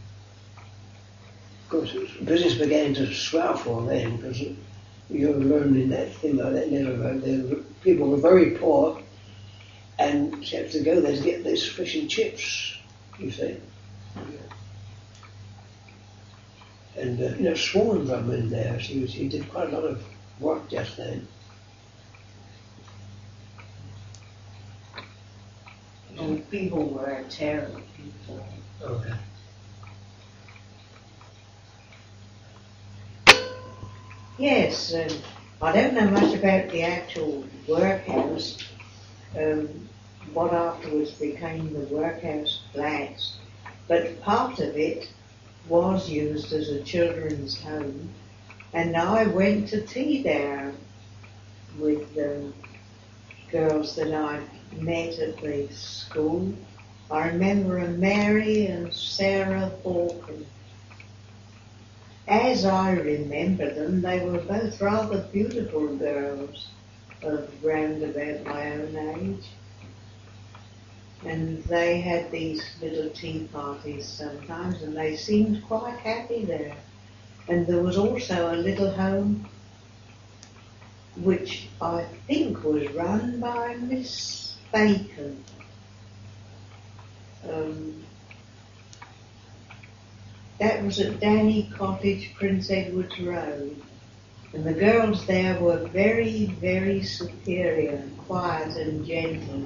Of course, business began to swell then, because you were learning that thing like that never the people were very poor, and she had to go there to get this fish and chips, you see. And uh, you know, Swan from in there, she was, she did quite a lot of work just then. And people were terrible people. Okay. Yes, um, I don't know much about the actual workhouse, um, what afterwards became the workhouse flats, but part of it was used as a children's home, and I went to tea there with the girls that I met at the school. I remember a Mary and Sarah Falcon. As I remember them, they were both rather beautiful girls of round about my own age. And they had these little tea parties sometimes, and they seemed quite happy there. And there was also a little home which I think was run by Miss Bacon. Um, that was at Danny Cottage, Prince Edward's Road. And the girls there were very, very superior, quiet and gentle.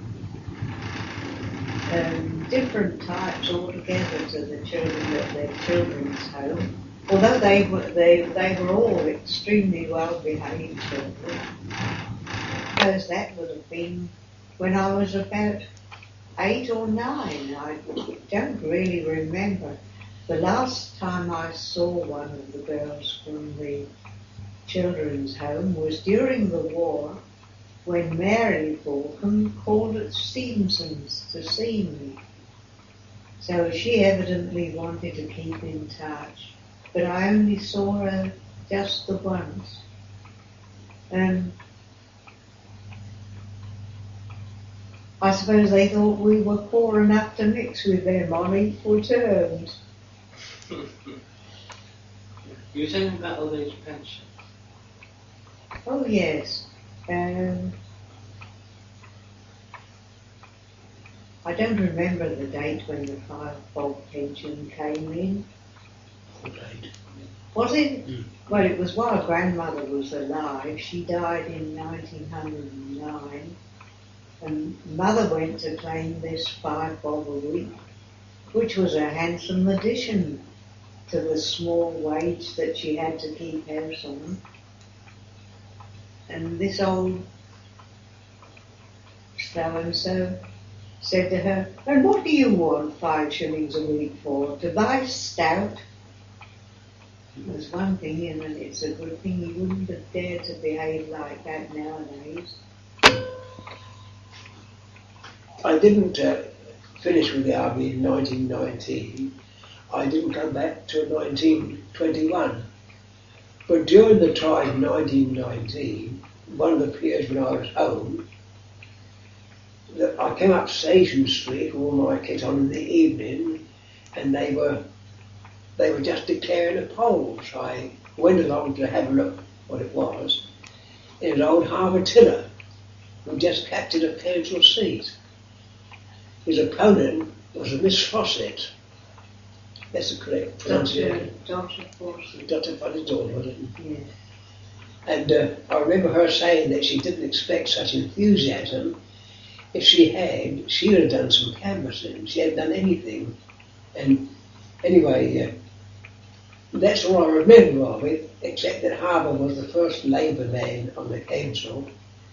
Um, different types altogether to the children at their children's home. Although they were they they were all extremely well behaved children. I suppose that would have been when I was about eight or nine. I don't really remember. The last time I saw one of the girls from the children's home was during the war, when Mary Falcon called at Stevenson's to see me. So she evidently wanted to keep in touch, but I only saw her just the once. Um, I suppose they thought we were poor enough to mix with them on equal terms. You were saying about old age pension? Oh yes. Um, I don't remember the date when the five-bob pension came in. What date? Was it? Mm. Well, it was while grandmother was alive. She died in nineteen oh nine. And mother went to claim this five-bob a week, which was a handsome addition to the small wage that she had to keep house on. And this old so-and-so said to her, "And what do you want five shillings a week for? To buy stout?" There's one thing, and it's a good thing you wouldn't have dared to behave like that nowadays. I didn't uh, finish with the army in nineteen nineteen. I didn't come back till nineteen twenty-one. But during the time in nineteen nineteen, one of the periods when I was home, that I came up Station Street with all my kit on in the evening, and they were they were just declaring a poll. So I went along to have a look what it was. It was old Harbour Tiller, who just captured a council seat. His opponent was a Miss Fawcett. That's the correct pronunciation. Doctor Fawcett. Doctor Fawcett's daughter, wasn't it? Yes. And uh, I remember her saying that she didn't expect such enthusiasm. If she had, she would have done some canvassing. She hadn't done anything. And anyway, uh, that's all I remember of it, except that Harbour was the first Labour man on the council.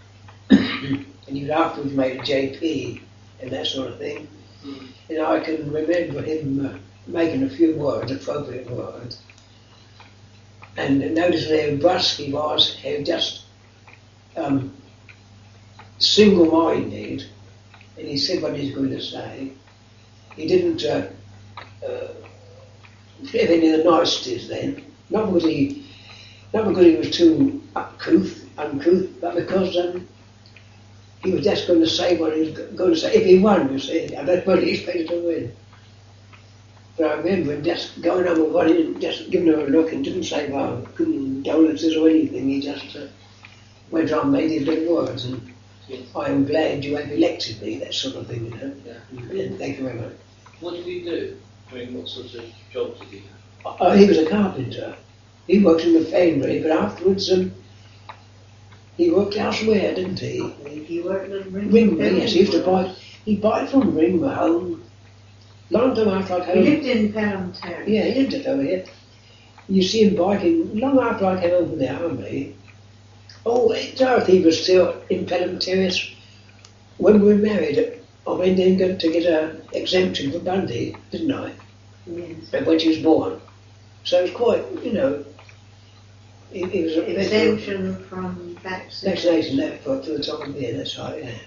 and he was afterwards made a J P and that sort of thing. Mm. And I can remember him uh, making a few words, appropriate words, and noticing how brusque he was, how just um, single-minded, and he said what he's going to say. He didn't uh, uh, have any of the niceties then, not because he, not because he was too uncouth, uncouth, but because um, he was just going to say what he was going to say. If he won, you see, I don't know he expected to win. But I remember him just going on with one and just giving her a look and didn't say, well, condolences or anything. He just uh, went on, made his little words, and Yes. I am glad you have elected me, that sort of thing, you know. Yeah. And thank you very much. What did he do? I mean, what sort of jobs did he have? Uh, he was a carpenter. He worked in the foundry, but afterwards um, he worked elsewhere, didn't he? I believe he worked at Ringmer. Ringmer, yes, he used to buy, he'd buy from Ringmer home. Long time after I He came lived in Pelham Terrace. Yeah, he lived over here. You see him biking long after I came home from the army. Oh, Dorothy was still in Pelham Terrace when we were married. I went in to get an exemption for Bundy, didn't I? Yes. When she was born. So it was quite, you know, it, it was a Exemption from vaccination. vaccination left for to the time of year, that's right, yeah.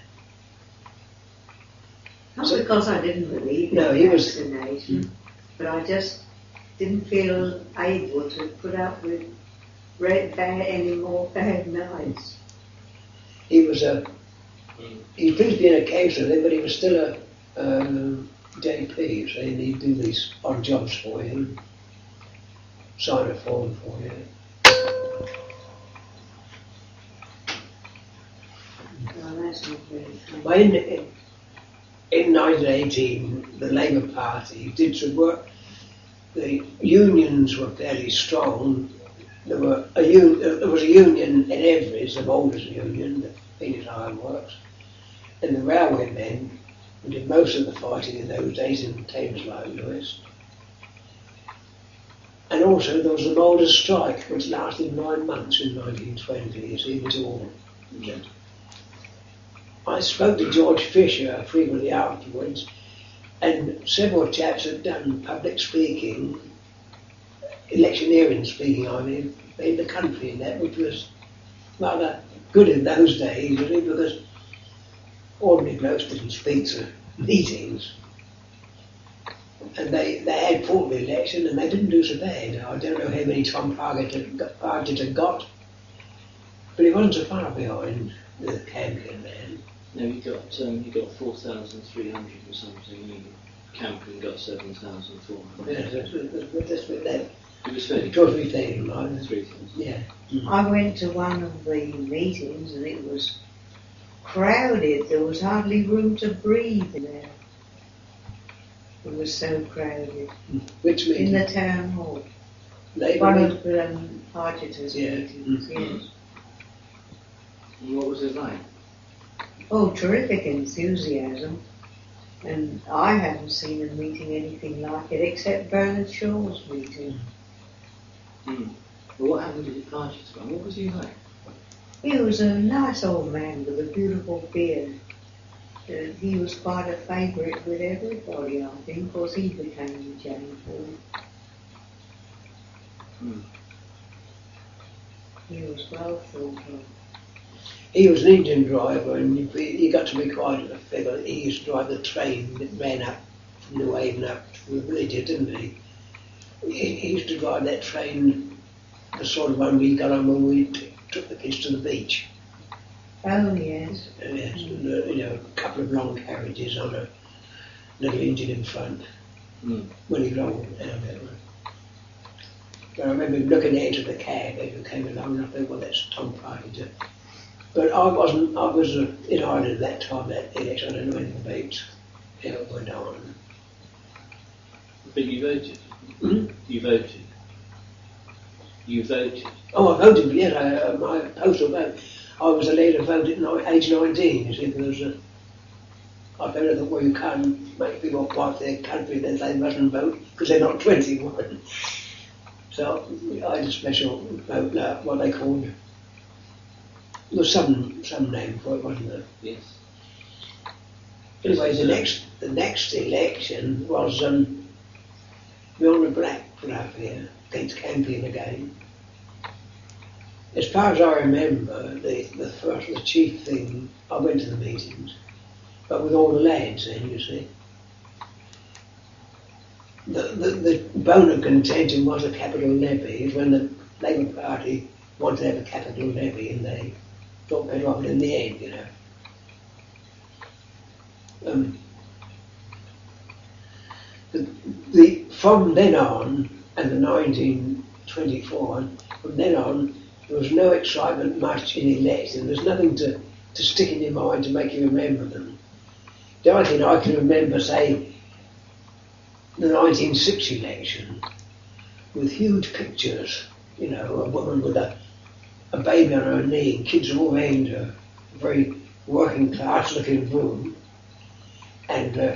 Not So- because I didn't believe No, in he was- vaccination, but I just didn't feel able to put up with red bad any more bad nights. He was a, Mm. he could have been a counsellor, but he was still a um, J P, so he'd do these odd jobs for him, sign a form for you. Well, that's not very fun. Well, in, in, in nineteen eighteen, the Labour Party did some work. The unions were fairly strong. There were a un, there was a union in Everest, the Boulders Union, the Phoenix Iron Works, and the railway men who did most of the fighting in those days in Thames like Lewis. And also there was the Boulders strike, which lasted nine months in nineteen twenty. You see, it was all. I spoke to George Fisher frequently afterwards, and several chaps had done public speaking, electioneering speaking, I mean, in the country and that, which was rather good in those days, really, because ordinary blokes didn't speak to meetings. And they, they had fought the election and they didn't do so bad. I don't know how many Tom Fargett had got, Fargett had got, but he wasn't so far behind the Campion man. No, you got um, you got four thousand three hundred or something. You Campion got seven thousand four hundred. Yeah, that's, that's, that's what that. It was fairly Because we think, right? three thousand. Yeah. I went to one of the meetings and it was crowded. There was hardly room to breathe in there. It was so crowded. Which In meeting? the town hall. Labour One meeting? of the um, Argenters Yeah. meetings, Mm. yes. And what was it like? Oh, terrific enthusiasm. And I haven't seen a meeting anything like it, except Bernard Shaw's meeting. Mm. Well, what happened to the Pargett one? What was he like? He was a nice old man with a beautiful beard. Uh, he was quite a favourite with everybody, I think, because he became the Janitor. Mm. He was well thought of. He was an engine driver and he, he got to be quite a figure. He used to drive the train that ran up from the Waven up to the village, didn't he? he? He used to drive that train, the sort of one we got on when we t- took the kids to the beach. Oh, yes. And yes, and, uh, you know, a couple of long carriages on a little engine in front Mm. when he drove down that one. But I remember him looking into the cab as we came along and I thought, well, that's Tom Parker. But I wasn't, I was uh, in Ireland at that time, that election, I don't know anything about how it went on. But you voted. Hmm? You voted. You voted. Oh, I voted, yes, I, uh, my postal vote. I was allowed to vote at ni- age nineteen, you see, because uh, I found out that, well, you can't make people apply for their country, then they mustn't vote, because they're not twenty-one. So I had a special vote, uh, what they called There was some some name for it, wasn't there? Yes. Anyway, the next the next election was um, Milner Black put up here against Campion again. As far as I remember, the the first the chief thing, I went to the meetings, but with all the lads then, you see. The, the, the bone of contention was a capital levy. Is when the Labour Party wanted to have a capital levy and they thought better of it in the end, you know. Um, the, the, from then on, and the nineteen twenty-four, from then on, there was no excitement much in elections. There's nothing to, to stick in your mind to make you remember them. The only thing I can remember, say, the nineteen sixty election, with huge pictures, you know, a woman with a, a baby on her knee, and kids all around her, a very working class looking room, and uh,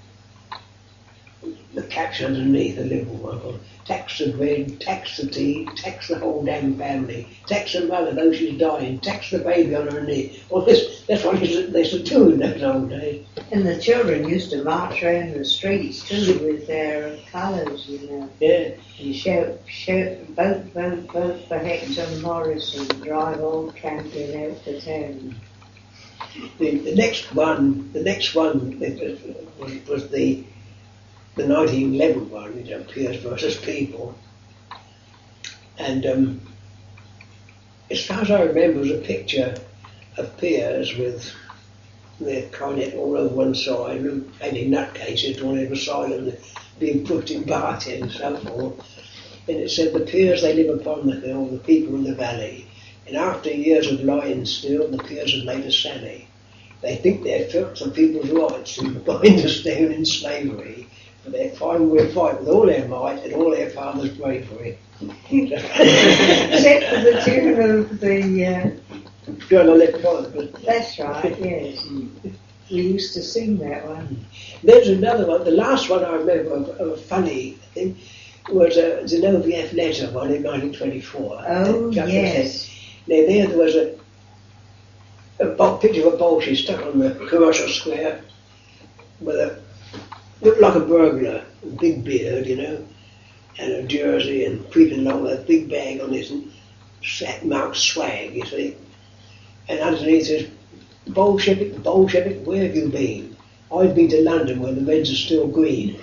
the caption underneath, the Liberal one, tax the bread, tax the tea, tax the whole damn family, tax the mother though she's dying, tax the baby on her knee. Well, this, that's what they used to do in those old days. And the children used to march around the streets too with their colours, you know. Yeah. And shout, shout, vote, vote, vote for Hector Morrison, drive old Campion out to town. The, the next one, the next one was, was the the nineteen eleven one, you know, Peers versus People. And um, as far as I remember, was a picture of Peers with their coronet all over one side, and any nutcases on every side of them being put in Barty and so forth. And it said, the Peers, they live upon the hill, the people in the valley. And after years of lying still, the Peers have made a sally. They think they've felt some people's rights and bind us down in slavery. But they find we'll fight with all their might and all their fathers' bravery. Except for the tune of the... Uh, John the Left Front. That's right, yes. We used to sing that one. There's another one, the last one I remember of, of a funny thing was a Zinoviev letter one in nineteen twenty-four. Oh, yes. Now there, there was a, a bo- picture of a Bolshevik stuck on the commercial square with a, looked like a burglar, a big beard, you know, and a jersey and creeping along with a big bag on his sack marked swag, you see. And underneath says, Bolshevik, Bolshevik, where have you been? I've been to London where the Reds are still green.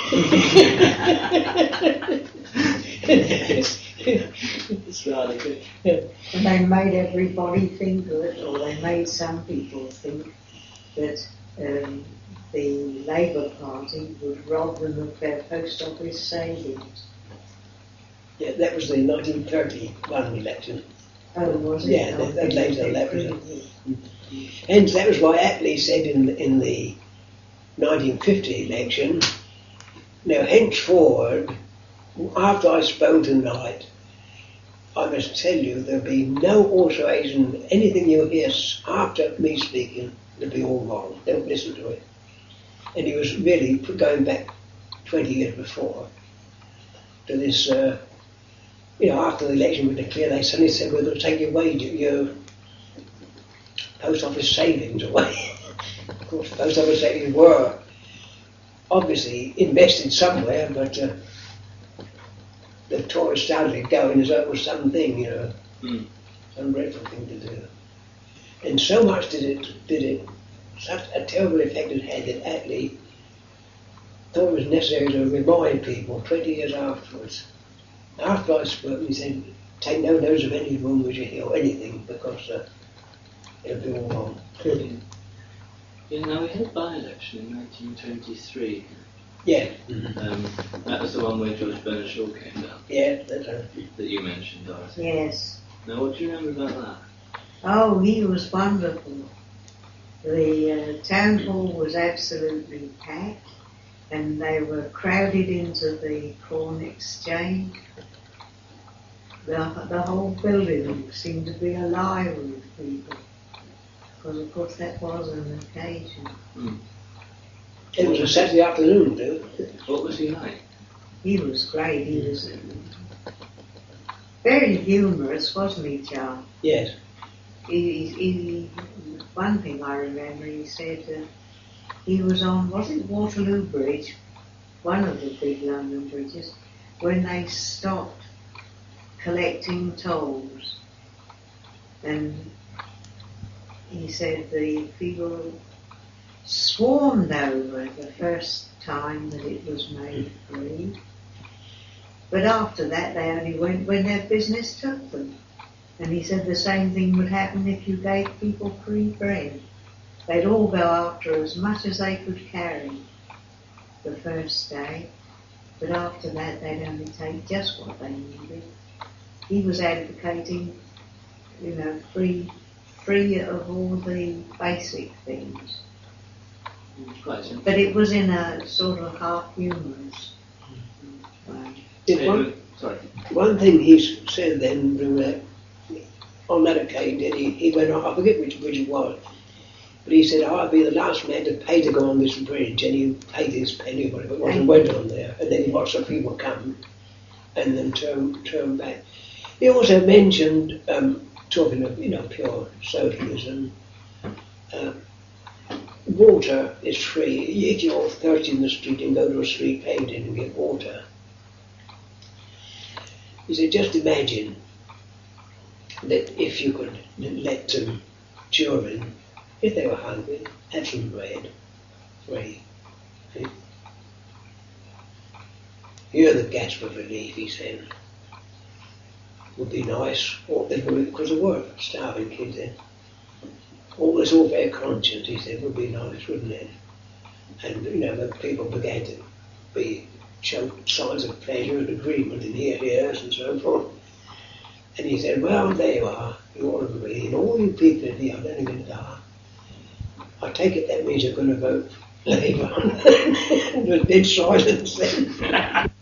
It's rather good. And they made everybody think that, or they made some people think that um, the Labour Party would rob them of their post office savings. Yeah, that was the nineteen thirty-one election. Oh, was it? Yeah, Oh, that, that later they election. did. And that was why Attlee said in, in the nineteen fifty election, now henceforward, after I spoke tonight, I must tell you there'll be no alteration, anything you hear after me speaking, it'll be all wrong. Don't listen to it. And he was really going back twenty years before to this, uh, you know, after the election was declared, they suddenly said, we're going to take your wage, your post office savings away. Of course, post office savings were obviously invested somewhere, but uh, the Tories started it going as though it was something, you know, mm. some dreadful thing to do. And so much did it, did it, such a terrible effect it had that Attlee thought it was necessary to remind people twenty years afterwards. After I spoke, he said, take no notice of any rumours you hear or anything, because uh, it'll be all wrong. Yeah, now we had a by-election in nineteen twenty-three. Yeah. Mm-hmm. Um, that was the one where George Bernard Shaw came down. Yeah, that's right. That you mentioned, Dorothy. Yes. Now, what do you remember about that? Oh, he was wonderful. The uh, town hall was absolutely packed, and they were crowded into the Corn Exchange. The, the whole building seemed to be alive with people, because of course that was an occasion. Mm. It was a Saturday afternoon, too. What was he like? He was great. He was very humorous, wasn't he, Charles? Yes. he, he, one thing I remember, he said uh, he was on, was it Waterloo Bridge, one of the big London bridges, when they stopped collecting tolls. And he said the people swarmed over the first time that it was made free. But after that, they only went when their business took them. And he said the same thing would happen if you gave people free bread. They'd all go after as much as they could carry the first day. But after that, they'd only take just what they needed. He was advocating, you know, free, free of all the basic things. Quite simple. But it was in a sort of half humorous way. Yeah, one, Sorry. one thing he s- said then, uh, on that occasion, he, he went on, I forget which bridge it was, but he said, oh, I'll be the last man to pay to go on this bridge, and he paid his penny, whatever it was, and went on there, and then he watched the people come, and then turn, turn back. He also mentioned, um, talking of, you know, pure socialism, uh, water is free. If you're thirsty in the street and go to a street painting and get water, he said, just imagine that if you could let some children, if they were hungry, have some bread, free. See? Here the gasp of relief, he said, would be nice, or because of work, starving kids then. All this all very conscious, he said, would be nice, wouldn't it? And, you know, the people began to be, show signs of pleasure and agreement in here, ears and so forth. And he said, well, there you are, you all agree, and all you people in here, I don't even know. I take it that means you're going to vote Labour. There was dead silence then.